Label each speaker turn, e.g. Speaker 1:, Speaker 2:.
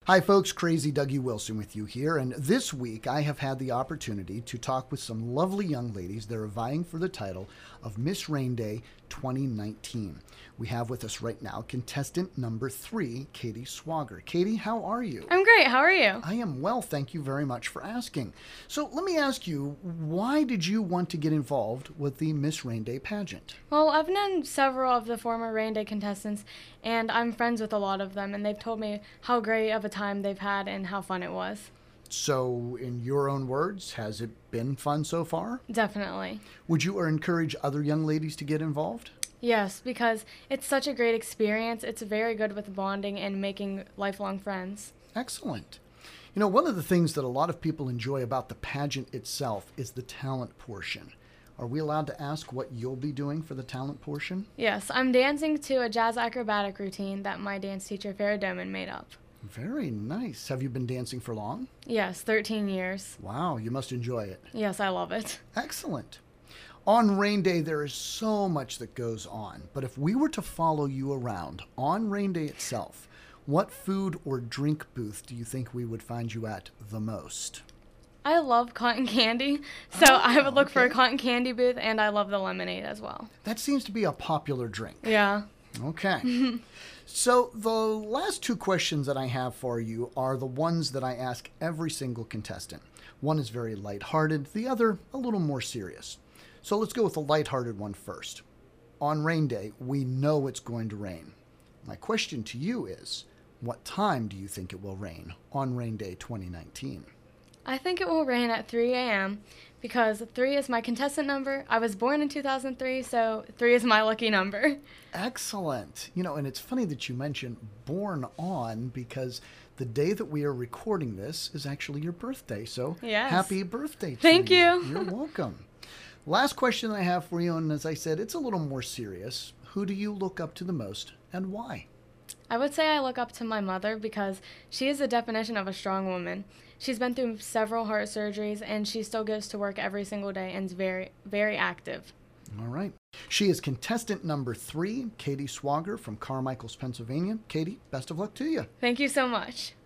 Speaker 1: Hi folks, Crazy Dougie Wilson with you here, and this week I have had the opportunity to talk with some lovely young ladies that are vying for the title of Miss Rain Day 2019. We have with us right now contestant number 3, Katie Swagger. Katie, how are you?
Speaker 2: I'm great. How are you?
Speaker 1: I am well, thank you very much for asking. So let me ask you, why did you want to get involved with the Miss Rain Day pageant?
Speaker 2: Well, I've known several of the former Rain Day contestants, and I'm friends with a lot of them, and they've told me how great of a time they've had and how fun it was.
Speaker 1: So, in your own words, has it been fun so far?
Speaker 2: Definitely.
Speaker 1: Would you encourage other young ladies to get involved?
Speaker 2: Yes, because it's such a great experience. It's very good with bonding and making lifelong friends.
Speaker 1: Excellent. You know, one of the things that a lot of people enjoy about the pageant itself is the talent portion. Are we allowed to ask what you'll be doing for the talent portion?
Speaker 2: Yes, I'm dancing to a jazz acrobatic routine that my dance teacher, Farrah Doman, made up.
Speaker 1: Very nice. Have you been dancing for long?
Speaker 2: Yes, 13 years.
Speaker 1: Wow, you must enjoy it.
Speaker 2: Yes, I love it.
Speaker 1: Excellent. On Rain Day, there is so much that goes on, but if we were to follow you around on Rain Day itself, what food or drink booth do you think we would find you at the most?
Speaker 2: I love cotton candy, so I would look for a cotton candy booth, and I love the lemonade as well.
Speaker 1: That seems to be a popular drink.
Speaker 2: Yeah.
Speaker 1: Okay. So the last 2 questions that I have for you are the ones that I ask every single contestant. One is very lighthearted, the other a little more serious. So let's go with the lighthearted one first. On Rain Day, we know it's going to rain. My question to you is, what time do you think it will rain on Rain Day 2019?
Speaker 2: I think it will rain at 3 a.m. because 3 is my contestant number. I was born in 2003, so 3 is my lucky number.
Speaker 1: Excellent. You know, and it's funny that you mentioned born on because the day that we are recording this is actually your birthday. So
Speaker 2: Yes.
Speaker 1: Happy birthday to
Speaker 2: Thank you.
Speaker 1: You're welcome. Last question I have for you, and as I said, it's a little more serious. Who do you look up to the most and why?
Speaker 2: I would say I look up to my mother because she is the definition of a strong woman. She's been through several heart surgeries, and she still goes to work every single day and is very, very active.
Speaker 1: All right. She is contestant number 3, Katie Swagger from Carmichaels, Pennsylvania. Katie, best of luck to you.
Speaker 2: Thank you so much.